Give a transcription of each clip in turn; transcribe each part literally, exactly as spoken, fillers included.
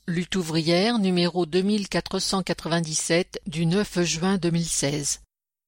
Lutte ouvrière numéro deux mille quatre cent quatre-vingt-dix-sept du neuf juin deux mille seize.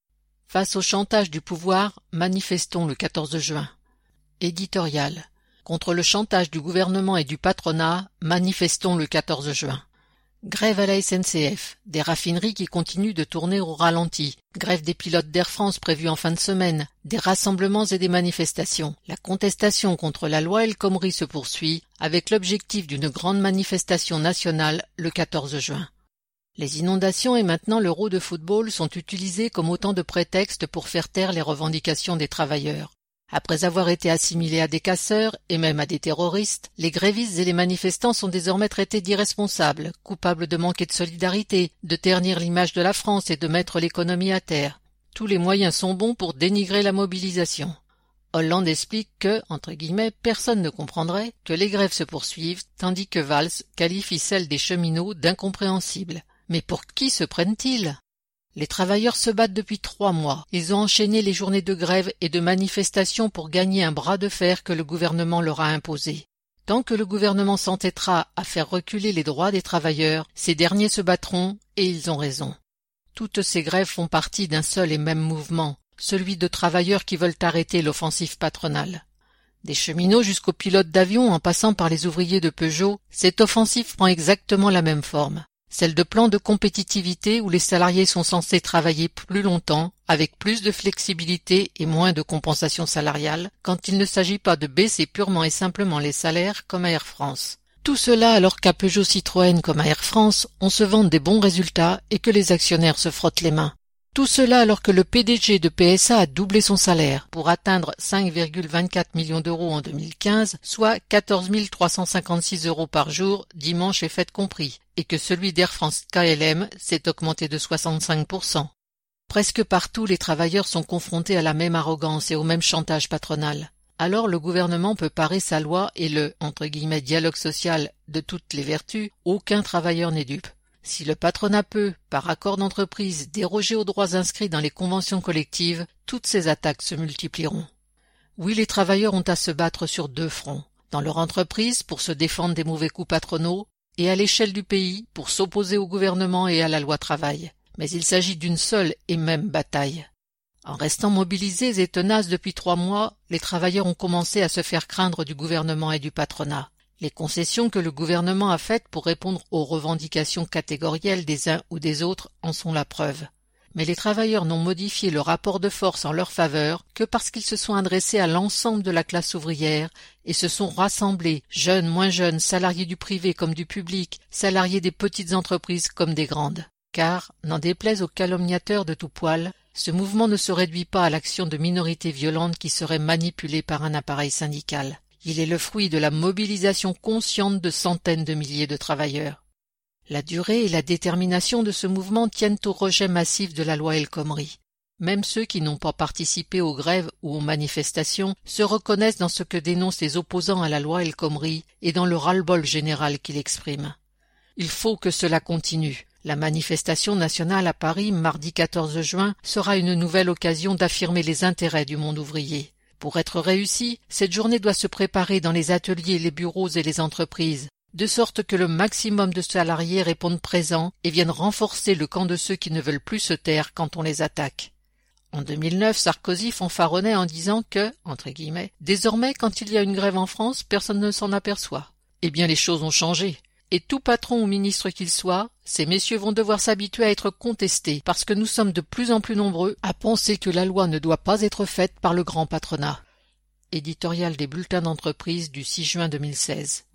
Face au chantage du pouvoir, manifestons le quatorze juin. Éditorial. Contre le chantage du gouvernement et du patronat, manifestons le quatorze juin. Grève à la S N C F, des raffineries qui continuent de tourner au ralenti, grève des pilotes d'Air France prévue en fin de semaine, des rassemblements et des manifestations. La contestation contre la loi El Khomri se poursuit, avec l'objectif d'une grande manifestation nationale le quatorze juin. Les inondations et maintenant l'Euro de football sont utilisés comme autant de prétextes pour faire taire les revendications des travailleurs. Après avoir été assimilés à des casseurs et même à des terroristes, les grévistes et les manifestants sont désormais traités d'irresponsables, coupables de manquer de solidarité, de ternir l'image de la France et de mettre l'économie à terre. Tous les moyens sont bons pour dénigrer la mobilisation. Hollande explique que, entre guillemets, personne ne comprendrait que les grèves se poursuivent, tandis que Valls qualifie celle des cheminots d'incompréhensible. Mais pour qui se prennent-ils ? Les travailleurs se battent depuis trois mois. Ils ont enchaîné les journées de grève et de manifestation pour gagner un bras de fer que le gouvernement leur a imposé. Tant que le gouvernement s'entêtera à faire reculer les droits des travailleurs, ces derniers se battront, et ils ont raison. Toutes ces grèves font partie d'un seul et même mouvement, celui de travailleurs qui veulent arrêter l'offensive patronale. Des cheminots jusqu'aux pilotes d'avion en passant par les ouvriers de Peugeot, cette offensive prend exactement la même forme. Celle de plans de compétitivité où les salariés sont censés travailler plus longtemps, avec plus de flexibilité et moins de compensation salariale, quand il ne s'agit pas de baisser purement et simplement les salaires comme à Air France. Tout cela alors qu'à Peugeot Citroën comme à Air France, on se vante des bons résultats et que les actionnaires se frottent les mains. Tout cela alors que le P D G de P S A a doublé son salaire pour atteindre cinq virgule vingt-quatre millions d'euros en deux mille quinze, soit quatorze mille trois cent cinquante-six euros par jour, dimanche et fête compris, et que celui d'Air France K L M s'est augmenté de soixante-cinq pour cent. Presque partout, les travailleurs sont confrontés à la même arrogance et au même chantage patronal. Alors le gouvernement peut parer sa loi et le entre guillemets, dialogue social de toutes les vertus, aucun travailleur n'est dupe. Si le patronat peut, par accord d'entreprise, déroger aux droits inscrits dans les conventions collectives, toutes ces attaques se multiplieront. Oui, les travailleurs ont à se battre sur deux fronts, dans leur entreprise pour se défendre des mauvais coups patronaux, et à l'échelle du pays pour s'opposer au gouvernement et à la loi travail. Mais il s'agit d'une seule et même bataille. En restant mobilisés et tenaces depuis trois mois, les travailleurs ont commencé à se faire craindre du gouvernement et du patronat. Les concessions que le gouvernement a faites pour répondre aux revendications catégorielles des uns ou des autres en sont la preuve. Mais les travailleurs n'ont modifié le rapport de force en leur faveur que parce qu'ils se sont adressés à l'ensemble de la classe ouvrière et se sont rassemblés, jeunes, moins jeunes, salariés du privé comme du public, salariés des petites entreprises comme des grandes. Car, n'en déplaise aux calomniateurs de tout poil, ce mouvement ne se réduit pas à l'action de minorités violentes qui seraient manipulées par un appareil syndical. Il est le fruit de la mobilisation consciente de centaines de milliers de travailleurs. La durée et la détermination de ce mouvement tiennent au rejet massif de la loi El Khomri. Même ceux qui n'ont pas participé aux grèves ou aux manifestations se reconnaissent dans ce que dénoncent les opposants à la loi El Khomri et dans le ras-le-bol général qu'il exprime. Il faut que cela continue. La manifestation nationale à Paris, mardi quatorze juin, sera une nouvelle occasion d'affirmer les intérêts du monde ouvrier. Pour être réussie, cette journée doit se préparer dans les ateliers, les bureaux et les entreprises, de sorte que le maximum de salariés répondent présents et viennent renforcer le camp de ceux qui ne veulent plus se taire quand on les attaque. En deux mille neuf, Sarkozy fanfaronnait en disant que, entre guillemets, « désormais, quand il y a une grève en France, personne ne s'en aperçoit ». Eh bien, les choses ont changé. Et tout patron ou ministre qu'il soit, ces messieurs vont devoir s'habituer à être contestés parce que nous sommes de plus en plus nombreux à penser que la loi ne doit pas être faite par le grand patronat. Éditorial des bulletins d'entreprise du six juin deux mille seize.